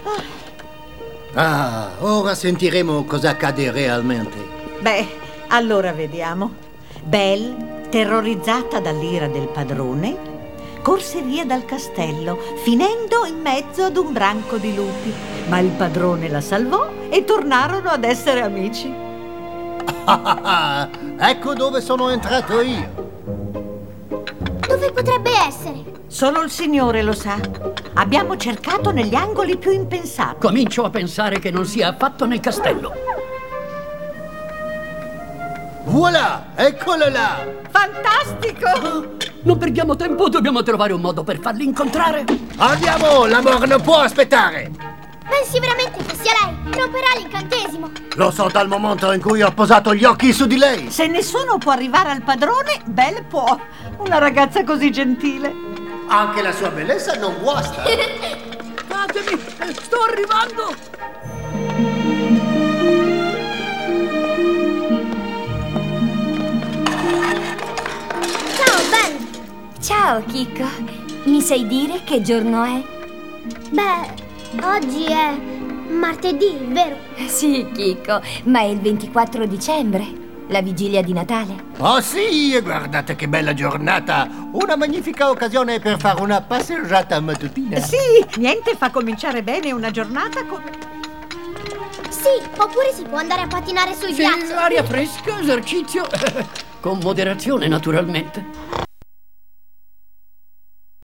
Ah, ora sentiremo cosa accade realmente. Beh, allora vediamo. Belle, terrorizzata dall'ira del padrone, corse via dal castello, finendo in mezzo ad un branco di lupi. Ma il padrone la salvò e tornarono ad essere amici. Ecco dove sono entrato io. Dove potrebbe essere? Solo il Signore lo sa. Abbiamo cercato negli angoli più impensati. Comincio a pensare che non sia affatto nel castello. Voilà, eccolo là. Fantastico! Non perdiamo tempo, dobbiamo trovare un modo per farli incontrare. Andiamo, l'amor non può aspettare. Pensi veramente che sia lei? Romperà l'incantesimo. Lo so dal momento in cui ho posato gli occhi su di lei. Se nessuno può arrivare al padrone, Belle può. Una ragazza così gentile. Anche la sua bellezza non guasta. Fatemi, sto arrivando. Ciao, Belle. Ciao, Chicco. Mi sai dire che giorno è? Beh, oggi è martedì, vero? Sì, Chicco, ma è il 24 dicembre, la vigilia di Natale. Oh sì, e guardate che bella giornata. Una magnifica occasione per fare una passeggiata mattutina. Sì, niente fa cominciare bene una giornata come... Sì, oppure si può andare a pattinare sul Sì, ghiaccio. aria fresca, esercizio. Con moderazione, naturalmente.